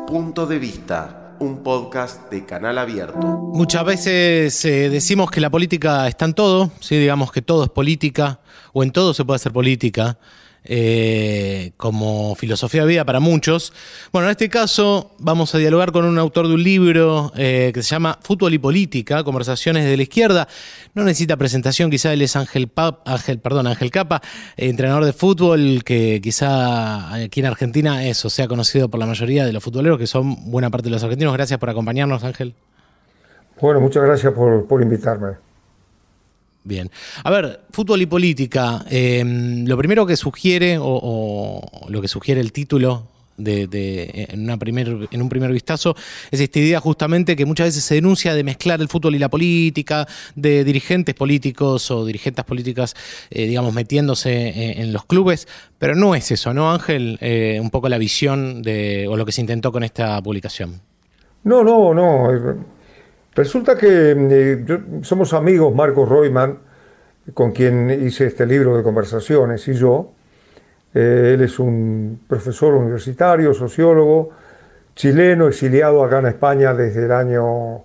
Punto de Vista, un podcast de Canal Abierto. Muchas veces decimos que la política está en todo, ¿sí? Digamos que todo es política, o en todo se puede hacer política, como filosofía de vida para muchos. Bueno, en este caso vamos a dialogar con un autor de un libro que se llama Fútbol y Política, Conversaciones de la Izquierda. No necesita presentación, quizá él es Ángel Capa, entrenador de fútbol, que quizá aquí en Argentina sea conocido por la mayoría de los futboleros, que son buena parte de los argentinos. Gracias por acompañarnos, Ángel. Bueno, muchas gracias por invitarme. Bien. A ver, fútbol y política. Lo primero que sugiere, o lo que sugiere el título en un primer vistazo, es esta idea justamente que muchas veces se denuncia de mezclar el fútbol y la política, de dirigentes políticos o dirigentes políticas, digamos, metiéndose en los clubes. Pero no es eso, ¿no, Ángel? Un poco la visión o lo que se intentó con esta publicación. No. Resulta que somos amigos, Marcos Royman, con quien hice este libro de conversaciones, y yo. Él es un profesor universitario, sociólogo, chileno, exiliado acá en España desde el año,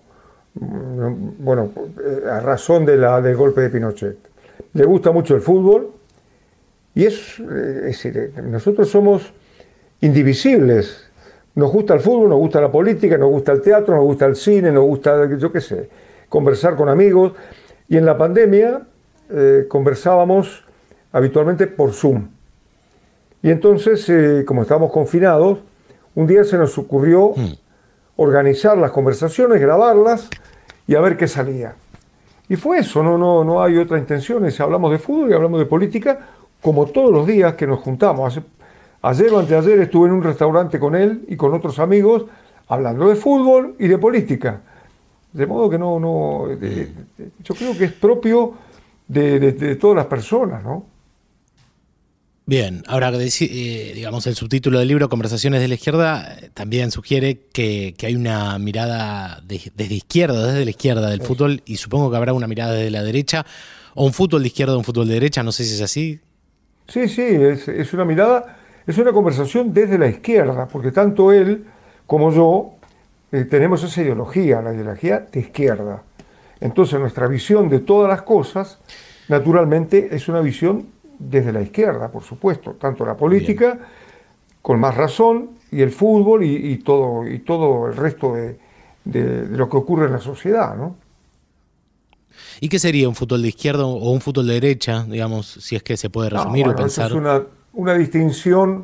a razón del golpe de Pinochet. Le gusta mucho el fútbol, y es decir, nosotros somos indivisibles. Nos gusta el fútbol, nos gusta la política, nos gusta el teatro, nos gusta el cine, nos gusta, conversar con amigos. Y en la pandemia conversábamos habitualmente por Zoom. Y entonces, como estábamos confinados, un día se nos ocurrió organizar las conversaciones, grabarlas y a ver qué salía. Y fue eso, no hay otra intención. Hablamos de fútbol y hablamos de política como todos los días que nos juntamos. Ayer o anteayer estuve en un restaurante con él y con otros amigos hablando de fútbol y de política. De modo que yo creo que es propio de todas las personas, ¿no? Bien, ahora digamos el subtítulo del libro, Conversaciones de la Izquierda, también sugiere que hay una mirada desde la izquierda del fútbol, y supongo que habrá una mirada desde la derecha, o un fútbol de izquierda o un fútbol de derecha, no sé si es así. Sí, es una mirada. Es una conversación desde la izquierda, porque tanto él como yo tenemos esa ideología, la ideología de izquierda. Entonces nuestra visión de todas las cosas, naturalmente, es una visión desde la izquierda, por supuesto. Tanto la política, bien, con más razón, y el fútbol y todo el resto de lo que ocurre en la sociedad, ¿no? ¿Y qué sería un fútbol de izquierda o un fútbol de derecha, digamos, si es que se puede resumir o pensar? Eso es una distinción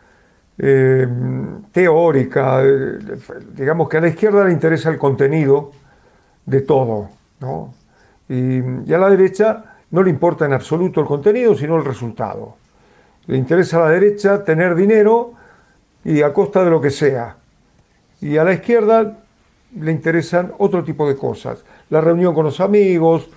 teórica. Digamos que a la izquierda le interesa el contenido de todo, ¿no? Y a la derecha no le importa en absoluto el contenido, sino el resultado. Le interesa a la derecha tener dinero y a costa de lo que sea. Y a la izquierda le interesan otro tipo de cosas. La reunión con los amigos,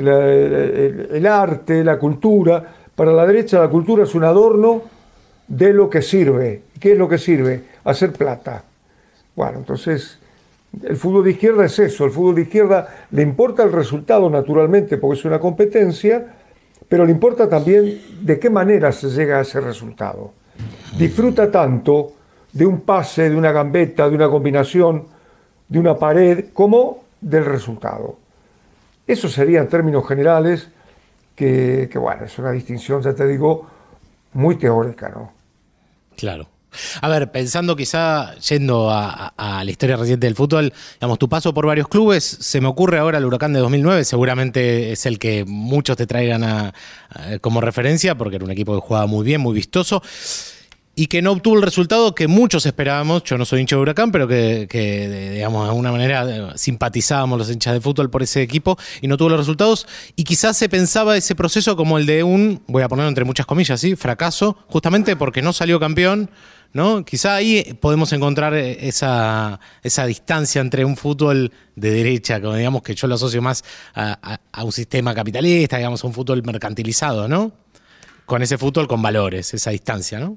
el arte, la cultura. Para la derecha la cultura es un adorno de lo que sirve. ¿Qué es lo que sirve? Hacer plata. Bueno, entonces el fútbol de izquierda es eso. El fútbol de izquierda le importa el resultado, naturalmente, porque es una competencia, pero le importa también de qué manera se llega a ese resultado. Disfruta tanto de un pase, de una gambeta, de una combinación, de una pared, como del resultado. Eso sería, en términos generales, que es una distinción, ya te digo, muy teórica, ¿no? Claro. A ver, pensando quizá, yendo a la historia reciente del fútbol, digamos, tu paso por varios clubes, se me ocurre ahora el Huracán de 2009, seguramente es el que muchos te traigan como referencia, porque era un equipo que jugaba muy bien, muy vistoso, y que no obtuvo el resultado que muchos esperábamos. Yo no soy hincha de Huracán, pero que digamos, de alguna manera simpatizábamos los hinchas de fútbol por ese equipo, y no tuvo los resultados, y quizás se pensaba ese proceso como el de voy a ponerlo entre muchas comillas, ¿sí?, fracaso, justamente porque no salió campeón, ¿no? Quizá ahí podemos encontrar esa distancia entre un fútbol de derecha, como digamos, que yo lo asocio más a un sistema capitalista, digamos, a un fútbol mercantilizado, ¿no? Con ese fútbol con valores, esa distancia, ¿no?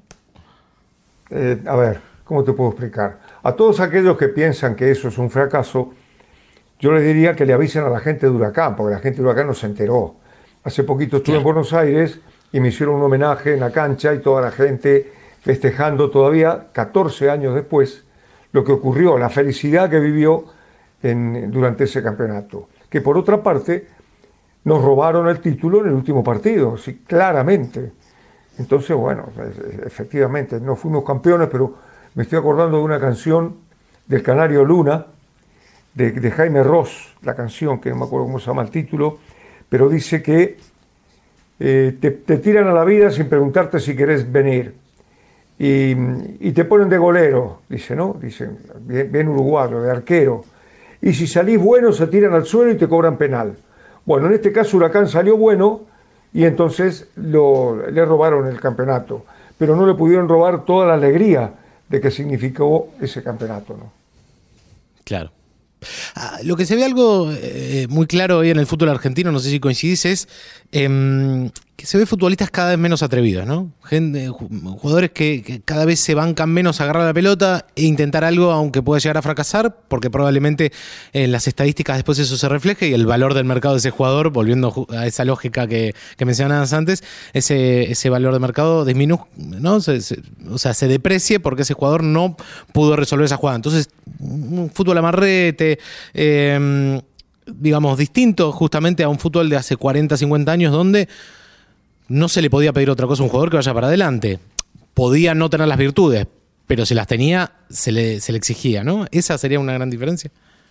A ver, ¿cómo te puedo explicar? A todos aquellos que piensan que eso es un fracaso, yo les diría que le avisen a la gente de Huracán, porque la gente de Huracán no se enteró. Hace poquito estuve en Buenos Aires y me hicieron un homenaje en la cancha, y toda la gente festejando todavía, 14 años después, lo que ocurrió, la felicidad que vivió durante ese campeonato. Que por otra parte, nos robaron el título en el último partido, sí, claramente. Entonces, bueno, efectivamente, no fuimos campeones, pero me estoy acordando de una canción del Canario Luna, de Jaime Ross, la canción, que no me acuerdo cómo se llama el título, pero dice que te tiran a la vida sin preguntarte si querés venir. Y te ponen de golero, dice, ¿no? Dicen, bien uruguayo, de arquero. Y si salís bueno, se tiran al suelo y te cobran penal. Bueno, en este caso Huracán salió bueno y entonces le robaron el campeonato. Pero no le pudieron robar toda la alegría de que significó ese campeonato, ¿no? Claro. Lo que se ve algo muy claro hoy en el fútbol argentino, no sé si coincidís, es que se ve futbolistas cada vez menos atrevidos, ¿no? Jugadores que cada vez se bancan menos a agarrar la pelota e intentar algo, aunque pueda llegar a fracasar, porque probablemente en las estadísticas después eso se refleje y el valor del mercado de ese jugador, volviendo a esa lógica que mencionabas antes, ese valor de mercado disminuye, ¿no? O sea, se deprecie porque ese jugador no pudo resolver esa jugada. Entonces, un fútbol amarrete, digamos, distinto justamente a un fútbol de hace 40, 50 años donde no se le podía pedir otra cosa a un jugador que vaya para adelante. Podía no tener las virtudes, pero si las tenía, se le exigía, ¿no? Esa sería una gran diferencia.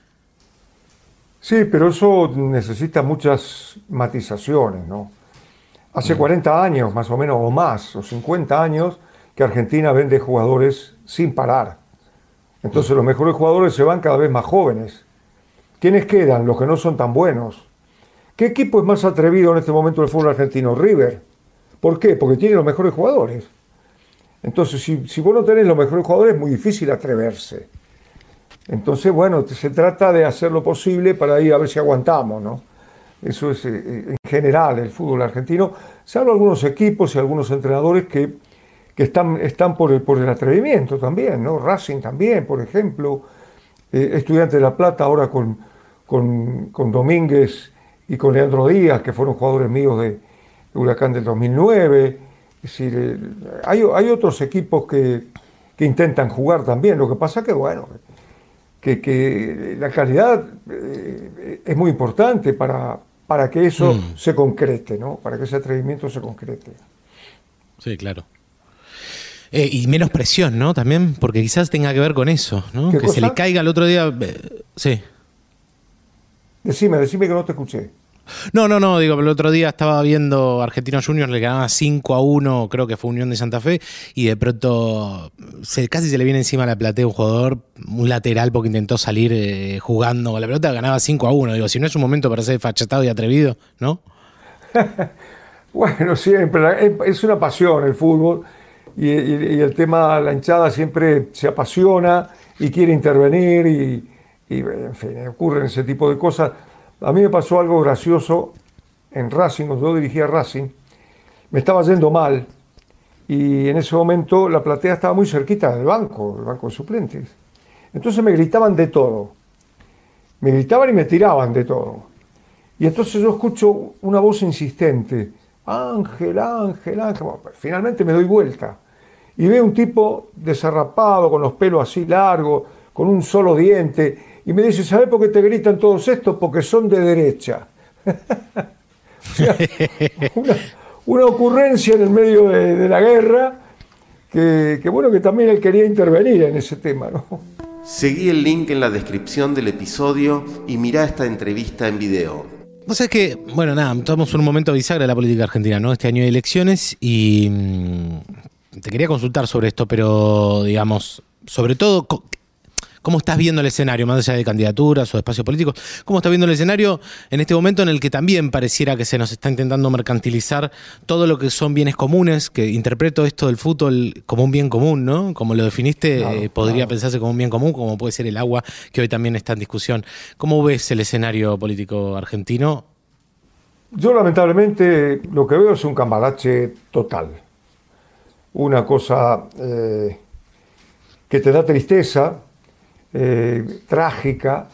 Sí, pero eso necesita muchas matizaciones, ¿no? Hace 40 años, más o menos, o más, o 50 años, que Argentina vende jugadores sin parar. Entonces los mejores jugadores se van cada vez más jóvenes. ¿Quiénes quedan? Los que no son tan buenos. ¿Qué equipo es más atrevido en este momento del fútbol argentino? River. ¿Por qué? Porque tiene los mejores jugadores. Entonces, si vos no tenés los mejores jugadores, es muy difícil atreverse. Entonces, bueno, se trata de hacer lo posible para ir a ver si aguantamos, ¿no? Eso es en general el fútbol argentino, salvo algunos equipos y algunos entrenadores que están por el atrevimiento también, ¿no? Racing también, por ejemplo. Estudiantes de La Plata ahora con Domínguez y con Leandro Díaz, que fueron jugadores míos de Huracán del 2009. Es decir, hay otros equipos que intentan jugar también. Lo que pasa que, bueno, que la calidad es muy importante para que eso se concrete, ¿no? Para que ese atrevimiento se concrete. Sí, claro. Y menos presión, ¿no? También, porque quizás tenga que ver con eso, ¿no? Que cosa? Se le caiga el otro día. Sí. Decime que no te escuché. No, digo, el otro día estaba viendo Argentinos Juniors, le ganaba 5-1, creo que fue Unión de Santa Fe, y de pronto casi se le viene encima a la platea un jugador, un lateral, porque intentó salir jugando con la pelota, ganaba 5-1. Digo, si no es un momento para ser fachetado y atrevido, ¿no? Bueno, siempre, es una pasión el fútbol, y el tema, la hinchada siempre se apasiona y quiere intervenir, y en fin, ocurren ese tipo de cosas. A mí me pasó algo gracioso en Racing, cuando yo dirigía Racing, me estaba yendo mal y en ese momento la platea estaba muy cerquita del banco de suplentes. Entonces me gritaban de todo, me gritaban y me tiraban de todo. Y entonces yo escucho una voz insistente, Ángel, Ángel, Ángel. Bueno, finalmente me doy vuelta y veo un tipo desarrapado, con los pelos así largos, con un solo diente. Y me dice, ¿sabes por qué te gritan todos estos? Porque son de derecha. O sea, una ocurrencia en el medio de la guerra, que bueno, que también él quería intervenir en ese tema, ¿no? Seguí el link en la descripción del episodio y mirá esta entrevista en video. O sea, es que, bueno, nada, estamos en un momento bisagra de la política argentina, ¿no? Este año de elecciones y te quería consultar sobre esto, pero, digamos, sobre todo, ¿cómo estás viendo el escenario, más allá de candidaturas o de espacios políticos? ¿Cómo estás viendo el escenario en este momento en el que también pareciera que se nos está intentando mercantilizar todo lo que son bienes comunes? Que interpreto esto del fútbol como un bien común, ¿no? Como lo definiste, claro, podría pensarse como un bien común, como puede ser el agua, que hoy también está en discusión. ¿Cómo ves el escenario político argentino? Yo, lamentablemente, lo que veo es un cambalache total. Una cosa que te da tristeza, trágica,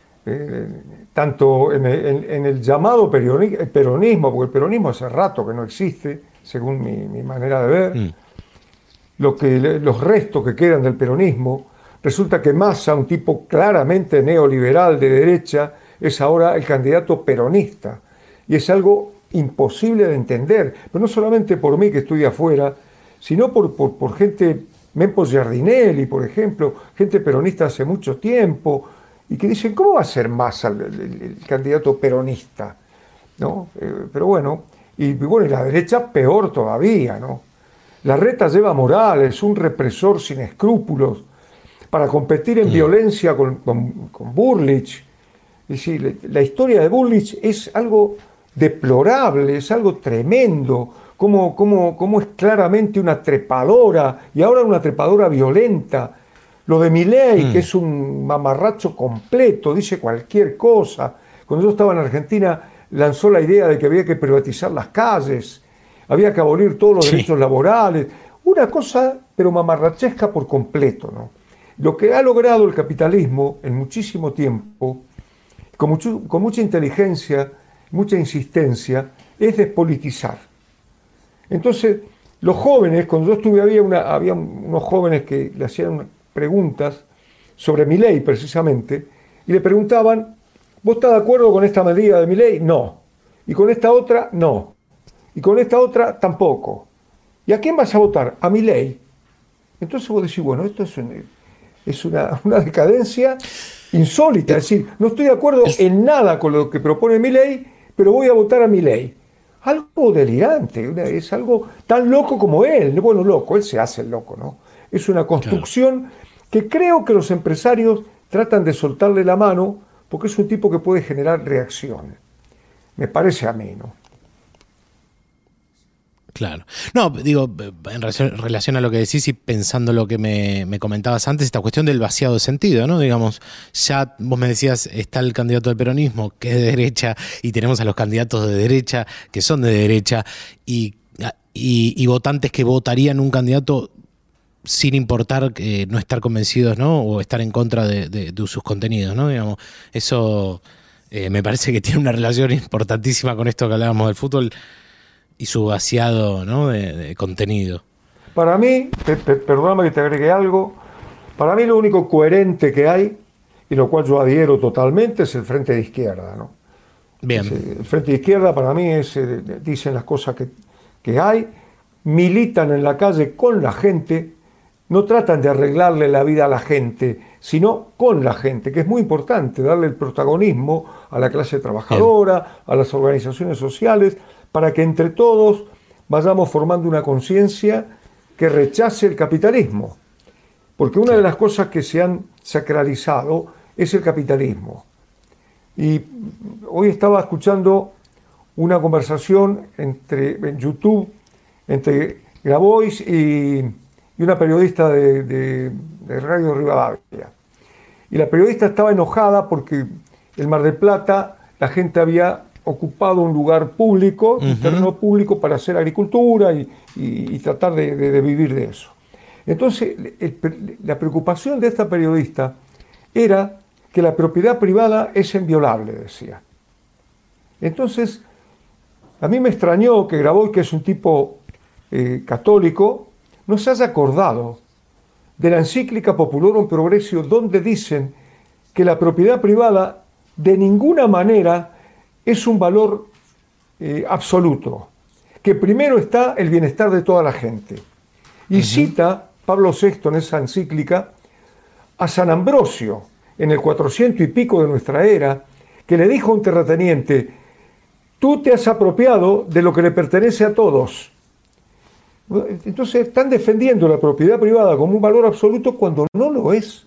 tanto en el llamado peronismo, porque el peronismo hace rato que no existe, según mi manera de ver, los restos que quedan del peronismo, resulta que Massa, un tipo claramente neoliberal de derecha, es ahora el candidato peronista. Y es algo imposible de entender, pero no solamente por mí que estoy afuera, sino por gente, Mempo Giardinelli, por ejemplo, gente peronista hace mucho tiempo, y que dicen, ¿cómo va a ser Massa el candidato peronista? ¿No? Pero bueno, y la derecha peor todavía, ¿no? Larreta lleva a Morales, un represor sin escrúpulos, para competir en violencia con Bullrich. Es decir, la historia de Bullrich es algo deplorable, es algo tremendo, como es claramente una trepadora, y ahora una trepadora violenta. Lo de Milei, que es un mamarracho completo, dice cualquier cosa. Cuando yo estaba en Argentina, lanzó la idea de que había que privatizar las calles, había que abolir todos los derechos laborales. Una cosa, pero mamarrachesca por completo, ¿no? Lo que ha logrado el capitalismo en muchísimo tiempo, con mucha inteligencia, mucha insistencia, es despolitizar. Entonces, los jóvenes, cuando yo estuve, había unos jóvenes que le hacían preguntas sobre Milei precisamente, y le preguntaban, ¿vos estás de acuerdo con esta medida de Milei? No. Y con esta otra, no. Y con esta otra, tampoco. ¿Y a quién vas a votar? A Milei. Entonces vos decís, bueno, esto es una decadencia insólita. Es decir, no estoy de acuerdo en nada con lo que propone Milei, pero voy a votar a Milei. Algo delirante, es algo tan loco como él. Bueno, loco, él se hace el loco, ¿no? Es una construcción que creo que los empresarios tratan de soltarle la mano porque es un tipo que puede generar reacción. Me parece a mí, ¿no? Claro. No, digo, en relación a lo que decís y pensando lo que me comentabas antes, esta cuestión del vaciado de sentido, ¿no? Digamos, ya vos me decías, está el candidato del peronismo, que es de derecha, y tenemos a los candidatos de derecha, que son de derecha, y votantes que votarían un candidato sin importar no estar convencidos, ¿no? O estar en contra de sus contenidos, ¿no? Digamos, eso me parece que tiene una relación importantísima con esto que hablábamos del fútbol y su vaciado, ¿no? de contenido. Para mí, perdóname que te agregue algo, para mí lo único coherente que hay, y lo cual yo adhiero totalmente, es el Frente de Izquierda, ¿no? Bien. El Frente de Izquierda para mí dicen las cosas que hay, militan en la calle con la gente, no tratan de arreglarle la vida a la gente, sino con la gente, que es muy importante, darle el protagonismo a la clase trabajadora, a las organizaciones sociales, para que entre todos vayamos formando una conciencia que rechace el capitalismo. Porque una de las cosas que se han sacralizado es el capitalismo. Y hoy estaba escuchando una conversación en YouTube entre Grabois y una periodista de Radio Rivadavia. Y la periodista estaba enojada porque en Mar del Plata la gente había ocupado un lugar público, un terreno público para hacer agricultura y tratar de vivir de eso. Entonces, la preocupación de esta periodista era que la propiedad privada es inviolable, decía. Entonces, a mí me extrañó que Grabois, que es un tipo católico, no se haya acordado de la encíclica Populorum Progressio, donde dicen que la propiedad privada de ninguna manera es un valor absoluto, que primero está el bienestar de toda la gente. Y cita Pablo VI en esa encíclica a San Ambrosio, en el 400 y pico de nuestra era, que le dijo a un terrateniente, tú te has apropiado de lo que le pertenece a todos. Entonces están defendiendo la propiedad privada como un valor absoluto cuando no lo es.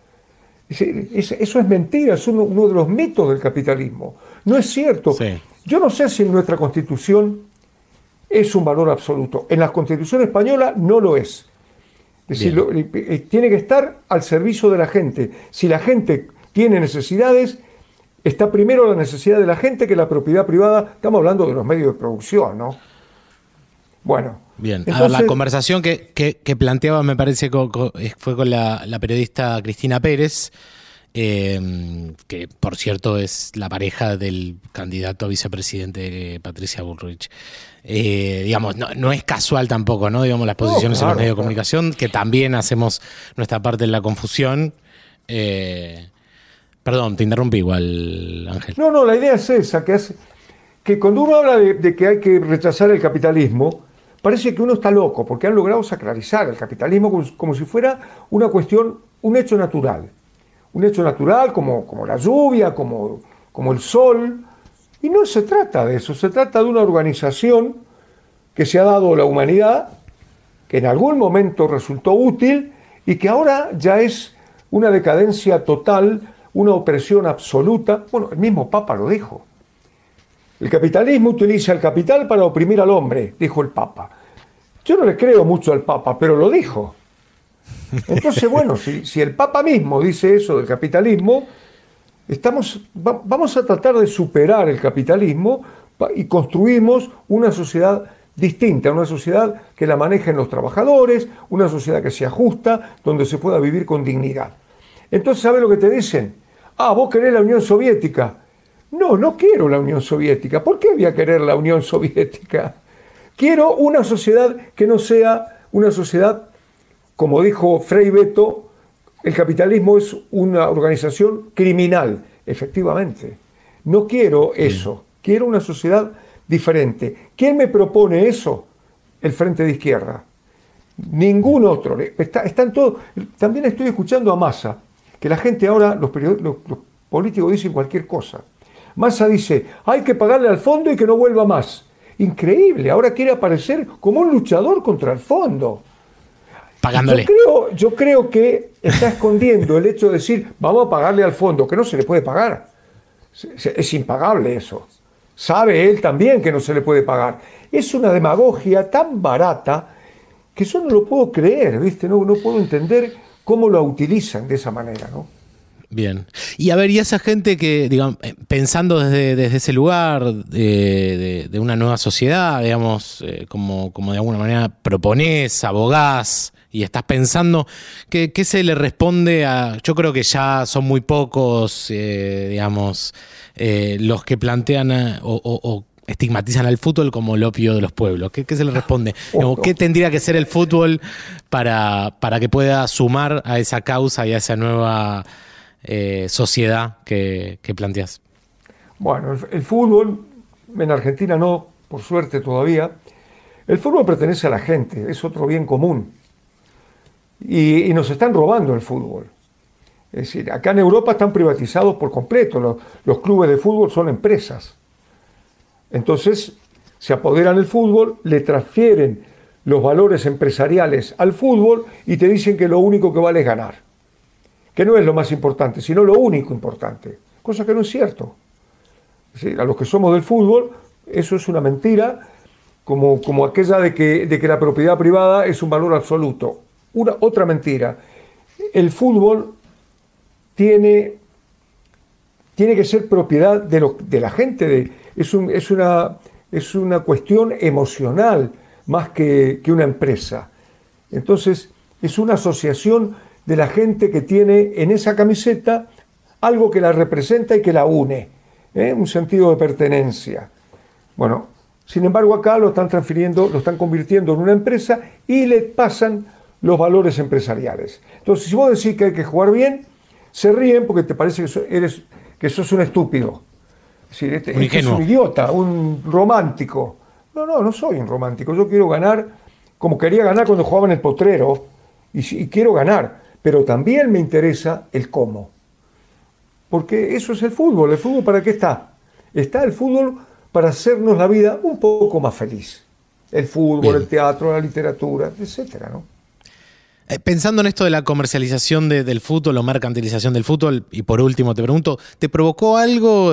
Eso es mentira, es uno de los mitos del capitalismo. No es cierto. Sí. Yo no sé si en nuestra Constitución es un valor absoluto. En la Constitución española no lo es. Es decir, tiene que estar al servicio de la gente. Si la gente tiene necesidades, está primero la necesidad de la gente que la propiedad privada. Estamos hablando de los medios de producción, ¿no? Bueno. Bien, entonces, a ver, la conversación que planteaba me parece fue con la periodista Cristina Pérez, que por cierto es la pareja del candidato a vicepresidente Patricia Bullrich. Digamos, no es casual tampoco, ¿no? Digamos, las posiciones en los medios de comunicación, que también hacemos nuestra parte en la confusión. Perdón, te interrumpí igual, Ángel. No, la idea es esa, que cuando uno habla de que hay que rechazar el capitalismo, parece que uno está loco, porque han logrado sacralizar el capitalismo como si fuera una cuestión, un hecho natural. Un hecho natural como la lluvia, como el sol. Y no se trata de eso, se trata de una organización que se ha dado a la humanidad, que en algún momento resultó útil y que ahora ya es una decadencia total, una opresión absoluta. Bueno, el mismo Papa lo dijo. El capitalismo utiliza el capital para oprimir al hombre, dijo el Papa. Yo no le creo mucho al Papa, pero lo dijo. Entonces, bueno, si el Papa mismo dice eso del capitalismo, vamos a tratar de superar el capitalismo y construimos una sociedad distinta, una sociedad que la manejen los trabajadores, una sociedad que sea justa, donde se pueda vivir con dignidad. Entonces, ¿sabes lo que te dicen? Vos querés la Unión Soviética. No quiero la Unión Soviética. ¿Por qué voy a querer la Unión Soviética? Quiero una sociedad que no sea una sociedad, como dijo Frei Beto, el capitalismo es una organización criminal. Efectivamente. No quiero eso. Quiero una sociedad diferente. ¿Quién me propone eso? El Frente de Izquierda. Ningún otro. Están todos. También estoy escuchando a Massa, que la gente ahora, los políticos dicen cualquier cosa. Massa dice, hay que pagarle al fondo y que no vuelva más. Increíble, ahora quiere aparecer como un luchador contra el fondo. Pagándole. Yo creo que está escondiendo el hecho de decir, vamos a pagarle al fondo, que no se le puede pagar. Es impagable eso. Sabe él también que no se le puede pagar. Es una demagogia tan barata que yo no lo puedo creer, ¿viste? No puedo entender cómo lo utilizan de esa manera, ¿no? Bien. Y a ver, y esa gente que, digamos, pensando desde ese lugar de una nueva sociedad, digamos, como de alguna manera proponés, abogás y estás pensando, ¿qué se le responde a...? Yo creo que ya son muy pocos, digamos, los que plantean o estigmatizan al fútbol como el opio de los pueblos. ¿Qué se le responde? ¿Qué tendría que ser el fútbol para que pueda sumar a esa causa y a esa nueva sociedad que planteas? Bueno, el fútbol, en Argentina no, por suerte todavía, el fútbol pertenece a la gente, es otro bien común. Y nos están robando el fútbol. Es decir, acá en Europa están privatizados por completo, los clubes de fútbol son empresas. Entonces, se apoderan del fútbol, le transfieren los valores empresariales al fútbol y te dicen que lo único que vale es ganar. Que no es lo más importante, sino lo único importante. Cosa que no es cierto. Es decir, a los que somos del fútbol, eso es una mentira, como aquella de que la propiedad privada es un valor absoluto. Otra mentira. El fútbol tiene que ser propiedad de la gente. Es una cuestión emocional más que una empresa. Entonces, es una asociación de la gente que tiene en esa camiseta algo que la representa y que la une, un sentido de pertenencia. Bueno, sin embargo acá lo están convirtiendo en una empresa y le pasan los valores empresariales. Entonces, si vos decís que hay que jugar bien, se ríen porque te parece que sos un estúpido. Es decir, es un idiota, un romántico. No soy un romántico. Yo quiero ganar como quería ganar cuando jugaba en el Potrero y quiero ganar. Pero también me interesa el cómo. Porque eso es el fútbol. ¿El fútbol para qué está? Está el fútbol para hacernos la vida un poco más feliz. El fútbol, bien, el teatro, la literatura, etcétera, ¿no? Pensando en esto de la comercialización del fútbol o mercantilización del fútbol, y por último te pregunto, ¿te provocó algo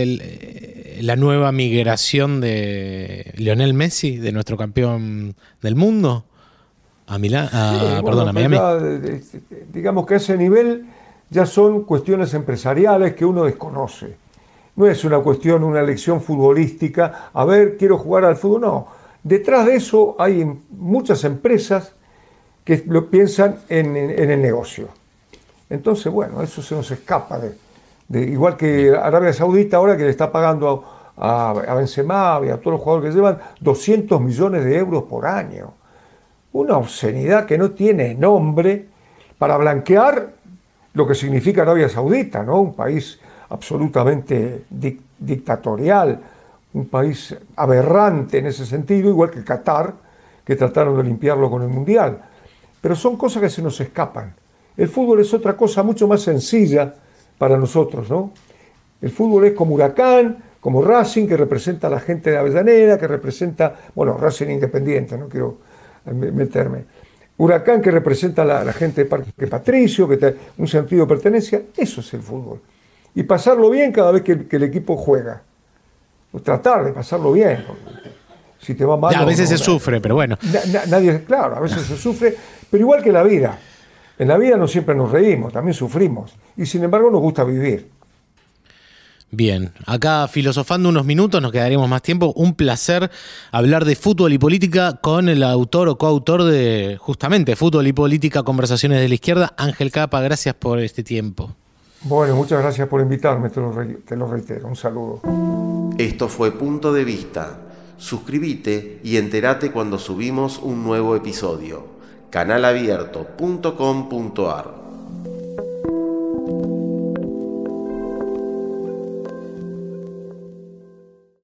la nueva migración de Lionel Messi, de nuestro campeón del mundo, a Milán, a Miami? Digamos que a ese nivel ya son cuestiones empresariales que uno desconoce. No es una cuestión, una elección futbolística, a ver, quiero jugar al fútbol, no. Detrás de eso hay muchas empresas que lo piensan en el negocio. Entonces, bueno, eso se nos escapa. Igual que Arabia Saudita ahora, que le está pagando a Benzema y a todos los jugadores que llevan 200 millones de euros por año. Una obscenidad que no tiene nombre para blanquear lo que significa Arabia Saudita, ¿no? Un país absolutamente dictatorial, un país aberrante en ese sentido, igual que Qatar, que trataron de limpiarlo con el Mundial. Pero son cosas que se nos escapan. El fútbol es otra cosa mucho más sencilla para nosotros, ¿no? El fútbol es como Huracán, como Racing, que representa a la gente de Avellaneda, que representa, bueno, Racing Independiente, no quiero meterme. Huracán, que representa a la gente de Parque Patricio, que tiene un sentido de pertenencia. Eso es el fútbol. Y pasarlo bien cada vez que el equipo juega. O tratar de pasarlo bien. Si te va mal. Ya, a veces se sufre, pero bueno. Nadie, claro, a veces se sufre, pero igual que la vida. En la vida no siempre nos reímos, también sufrimos. Y sin embargo nos gusta vivir. Bien, acá filosofando unos minutos, nos quedaremos más tiempo. Un placer hablar de fútbol y política con el autor o coautor de justamente Fútbol y Política, Conversaciones de la Izquierda, Ángel Capa. Gracias por este tiempo. Bueno, muchas gracias por invitarme, te lo reitero. Un saludo. Esto fue Punto de Vista. Suscríbete y entérate cuando subimos un nuevo episodio. canalabierto.com.ar